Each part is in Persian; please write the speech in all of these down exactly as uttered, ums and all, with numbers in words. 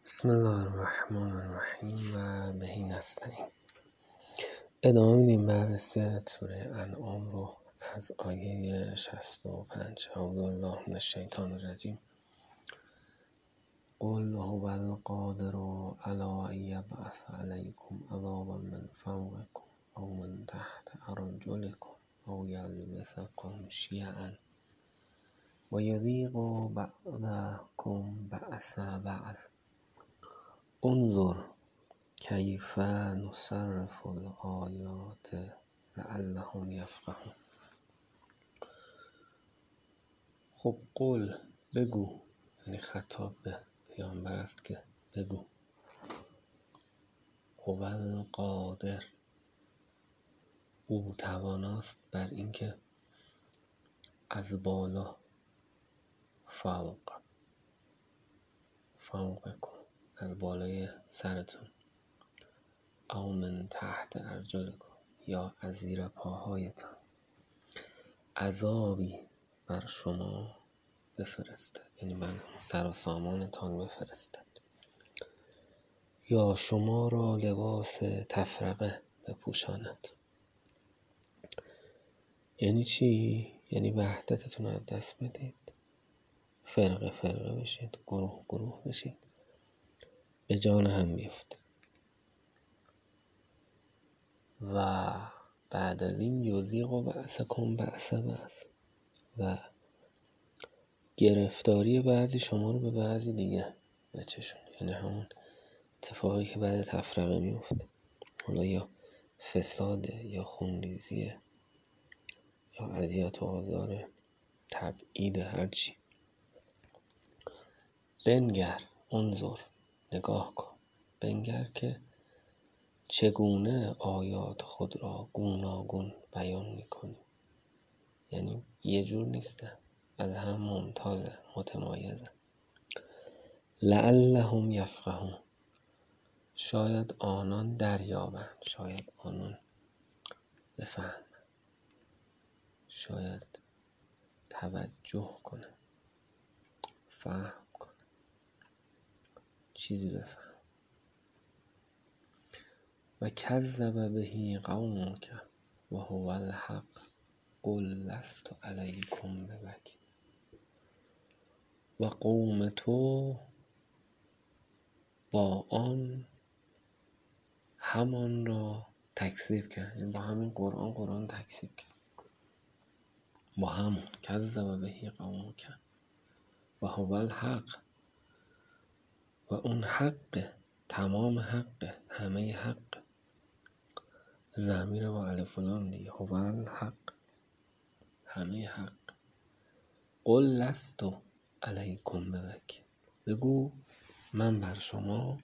بسم الله الرحمن الرحیم و بهی نستعین. ادامه میدیم بررسی سوره انعام رو از آیه شصت و پنج. اعوذ بالله من الشیطان الرجیم. قل هو القادر علی ان یبعث علیکم عذابا من فوقکم او من تحت ارجلکم او یلبسکم شیعا و یذیق بعضکم بأس بعض انظر کیف نصرف الآیات لعلهم یفقهون. خب قل بگو، یعنی خطاب به پیامبر است که بگو. هو القادر، او تواناست بر اینکه از بالا فوق فوق کن، از بالای سرتون، او من تحت ارجلکم، یا از زیر پاهایتان، عذابی بر شما بفرستد، یعنی بر سر و سامانتان بفرستد، یا شما را لباس تفرقه بپوشاند. یعنی چی؟ یعنی وحدتتون از دست بدید، فرقه فرقه بشید، گروه گروه بشید، به جان هم بیفتید. و بعد از این یذیق و بعضکم بأس بعض، و گرفتاری بعضی شما رو به بعضی دیگه بچشون، یعنی همون اتفاقی که بعد تفرقه میفته، حالا یا فساده یا خونریزیه یا اذیت و آزاره، تبعید، هرچی. بنگر، انظر، نگاه کن، بنگر که چگونه آیات خود را گوناگون بیان میکنی. یعنی یه جور نیسته، از هم ممتازه، متمایزه. لعلهم یفقهون، شاید آنان دریابند، شاید آنان بفهمند، شاید توجه کنه، فهم کنه، چیزی بفهم. و کذب بهی قومک و هو الحق قل لست علیکم بوکیل. و قوم تو با آن همان را تکذیب کرد، یعنی با همین قرآن قرآن تکذیب کرد، با همون کذب بهی قومک و هو الحق، و اون حق، تمام حق، همه حق، ضمیر با الف و لام دیگه، هو الحق، همه حق. قل لست علیکم بوکیل، بگو من بر شما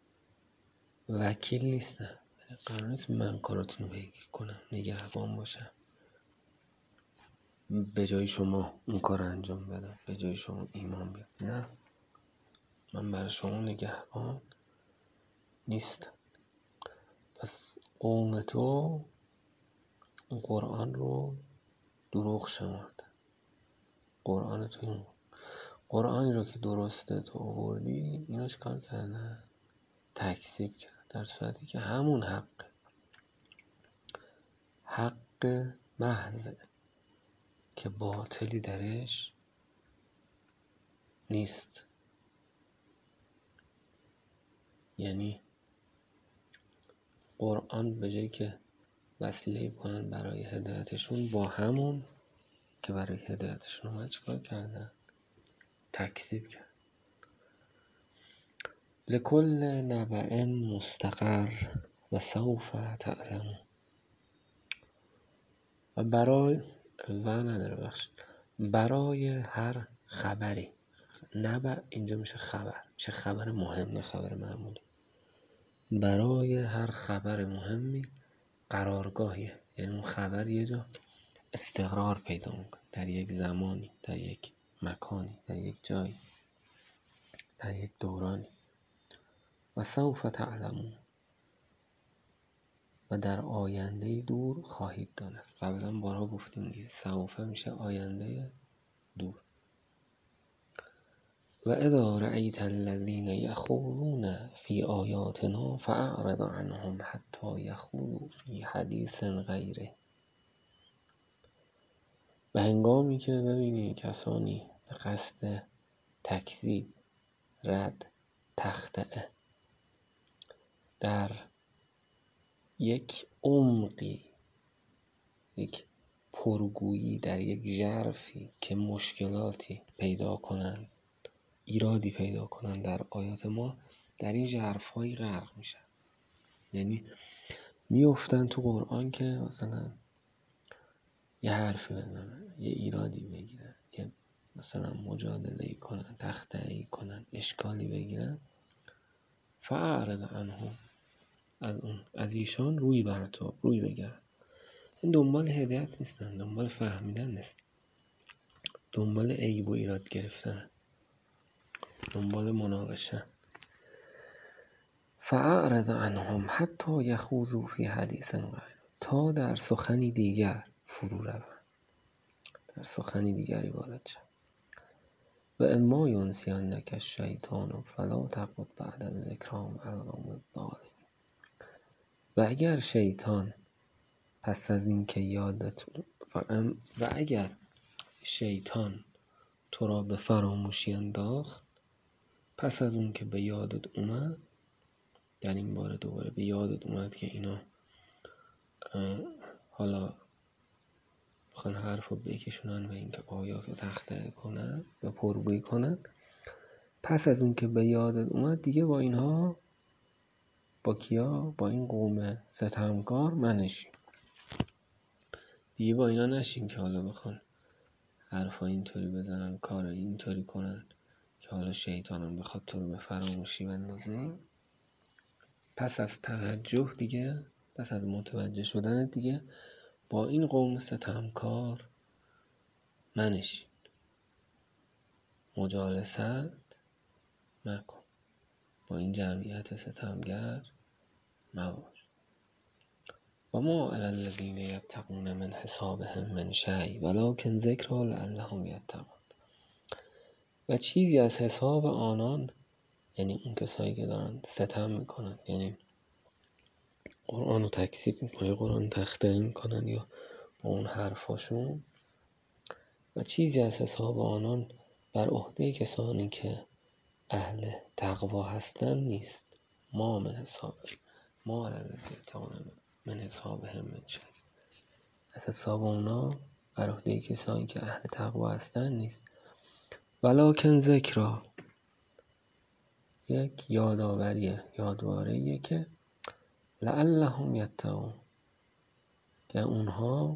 وکیل نیستم، قرار نیست من کاراتون رو پیگیری کنم، نگهبان باشم، به جای شما اون کار انجام بدم، به جای شما ایمان بیارم. نه، من بر شما نگهبان نیستم. پس قوم تو اون قرآن رو دروغ شمرده. قرآن تو این قرآنی رو که درسته تو آوردی، اینو چیکار کردن؟ تکذیب کرد، در صورتی که همون حق حق محضه که باطلی درش نیست. یعنی قرآن به جایی که وسیله کنن برای هدایتشون، با همون که برای هدایتشون اومد چیکار کردن؟ تکذیب کرد. لکل نبأ مستقر و سوف تعلمون. و برای و نداره بخش برای هر خبری، نبأ اینجا میشه خبر، میشه خبر مهم، نه خبر معمولی. برای هر خبر مهمی قرارگاهیه، یعنی اون خبر یه جا استقرار پیدا میکنه، در یک زمانی، در یک مکانی، در یک جایی، در یک دورانی. و سوف تعلمون، و در آینده دور خواهید دانست. قبلا بارها گفتیم دیگه، سوف میشه آینده دور. و اذا رأیت الذین یخوضون فی آیاتنا فاعرض عنهم حتی یخوضوا فی حدیث غیره. و هنگامی که ببینی کسانی به قصد تکذیب، رد، تخطئه در یک عمقی، یک پرگویی، در یک ژرفی که مشکلاتی پیدا کنند، ایرادی پیدا کنند در آیات ما، در این ژرف‌هایی غرق میشن. یعنی میافتن تو قرآن که مثلا یه حرفی بزنن، یه ایرادی بگیرن، یه مثلا مجادله کنن، تخطئه‌ای کنن، اشکالی بگیرن، فاعرض عنهم، از اون از ایشان روی برتاب، روی بگرد. این دنبال هدایت نیستن، دنبال فهمیدن نیستن، دنبال عیب و ایراد گرفتن، دنبال مناقشه. فاعرض عنهم حتی یخوضوا فی حدیث غیر، تا در سخنی دیگر فرو روند، در سخنی دیگری وارد شوند. و اما ینسینک الشیطان فلا تقعد بعد الذکری مع القوم الظالمین. و اگر شیطان پس از این که یادت و اگر شیطان تو را به فراموشی انداخت، پس از اون که به یادت اومد، در این باره دوباره به یادت اومد که اینا حالا میخوان حرف رو بکشونن و اینکه آیات رو تخطئه کنن یا پرگویی کنن، پس از اون که به یادت اومد دیگه با اینها، با کیا؟ با این قوم ستمکار منشین. دیگه با اینا نشین که حالا بخوان حرفا اینطوری بزنن، کار اینطوری کنن که حالا شیطانم بخواد تو رو به فراموشی بندازه. پس از توجه دیگه، پس از متوجه شدن دیگه با این قوم ستمکار منشین، مجالست نکن، با این جمعیت ستمگر مباش. و ما علی الذین یتقون من حسابهم من شیء ولکن ذکری لعلهم یتقون. و چیزی از حساب آنان، یعنی اون کسایی که دارن ستم میکنن، یعنی قرآن رو تکذیب میکنن، قرآن تخطئه میکنن یا با اون حرفاشون، و چیزی از حساب آنان بر عهده کسانی که اهل تقوا هستن نیست. ما من حساب ما علی الذین یتقون من حسابهم من شیء، از حساب اونا بر عهده کسانی که اهل تقوا هستن نیست. ولکن ذکری، یک یادآوریه، یادواریه که لعلهم یتقون، که اونها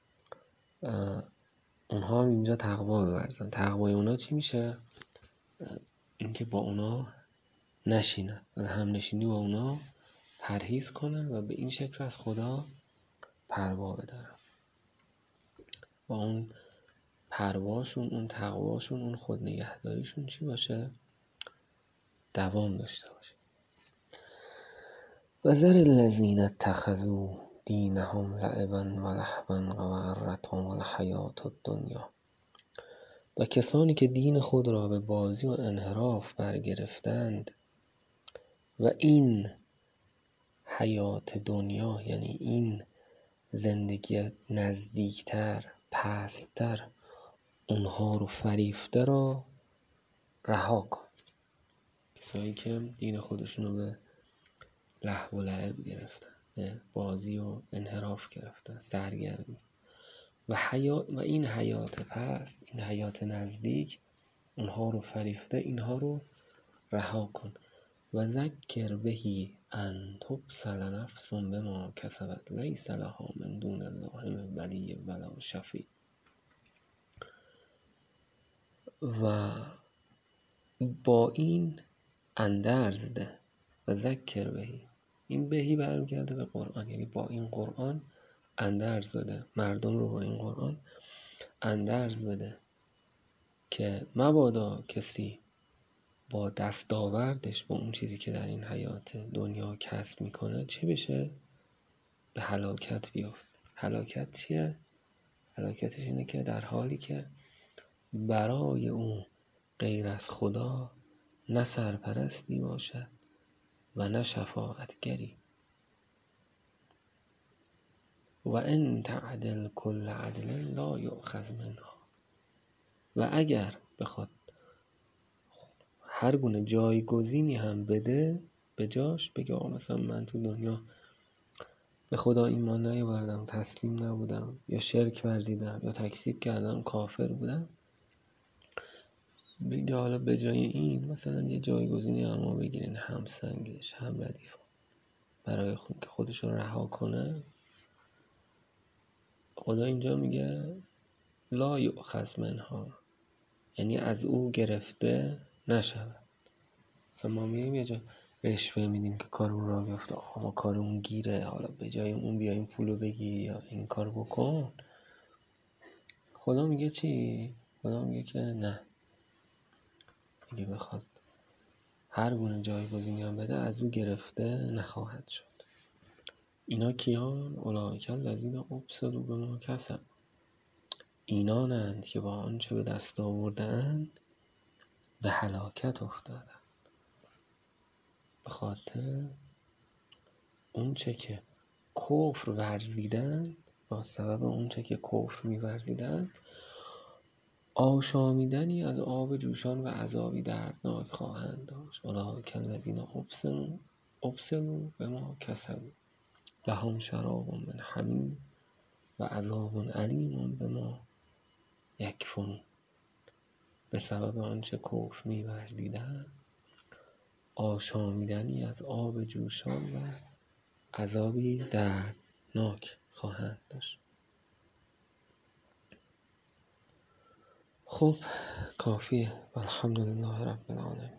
اونها هم اینجا تقوا بورزن. تقوای اونا چی میشه؟ اینکه با اونا نشینن، از هم نشینی با اونا پرهیز کنن و به این شکل از خدا پروا بدارن. و اون پرواشون، اون تقواشون، اون خود نگهداریشون چی باشه؟ دوام داشته باشه. و ذر الذین اتخذوا دینهم لعبا و لهوا و غرتهم الحیاة الدنیا. و کسانی که دین خود را به بازی و انحراف برگرفتند و این حیات دنیا، یعنی این زندگی نزدیکتر، پستر، اونها رو فریفته را رها کن. کسایی که دین خودشون رو به لهو و لعب گرفتن، به بازی و انحراف گرفتن، سرگرمی، و حیات و این حیات پست، این حیات نزدیک، اونها رو فریفته، اینها رو رها کن. و ذکر بهی ان تبسل نفس بما کسبت لیس لها من دون الله من ولی ولا شفیع. و با این اندرز ده. و ذکر بهی، این بهی برمیگرده به قرآن، یعنی با این قرآن اندرز بده، مردم رو با این قرآن اندرز بده که مبادا کسی با دستاوردش، با اون چیزی که در این حیات دنیا کسب میکنه، چه بشه؟ به هلاکت بیفت. هلاکت چیه؟ هلاکتش اینه که در حالی که برای اون غیر از خدا نه سرپرستی باشد و نه شفاعتگری. و ان تعدل کل عدل لا یؤخذ منها. و اگر بخواد هر گونه جایگزینی هم بده به جاش، بگه آقا مثلا من تو دنیا به خدا ایمان نیاوردم، تسلیم نبودم، یا شرک ورزیدم، یا تکذیب کردم، کافر بودم، بگه حالا به جای این مثلا یه جایگزینی اما بگیرین هم سنگش هم ردیف برای خود که خودش رو رها کنه. خدا اینجا میگه لا یؤخذ منها، یعنی از او گرفته نشود. مثلا ما میگیم یه جا رشوه میدیم که کارمون را بیفته، آقا ما کارمون گیره، حالا به جای اون بیا این پولو بگی یا این کار بکن. خدا میگه چی؟ خدا میگه که نه، میگه بخواد هر گونه جایگزینی هم بده از او گرفته نخواهد شد. اینا کیان؟ اولئک الذین ابسلوا بما کسبوا. اینانند که با آنچه به دست آورده‌اند به هلاکت افتادند، به خاطر اونچه که کفر ورزیدند، با سبب اونچه که کفر می‌ورزیدند آشامیدنی از آب جوشان و عذابی دردناک خواهند داشت. اولئک الذین ابسلوا ابسلوا بما کسبوا لهم شراب من حمیم و عذاب علیم بما یکفرون. به سبب آنچه کفر می‌ورزیدند آشامیدنی از آب جوشان و عذابی دردناک خواهند داشت. خب کافیه. الحمدلله رب العالمین.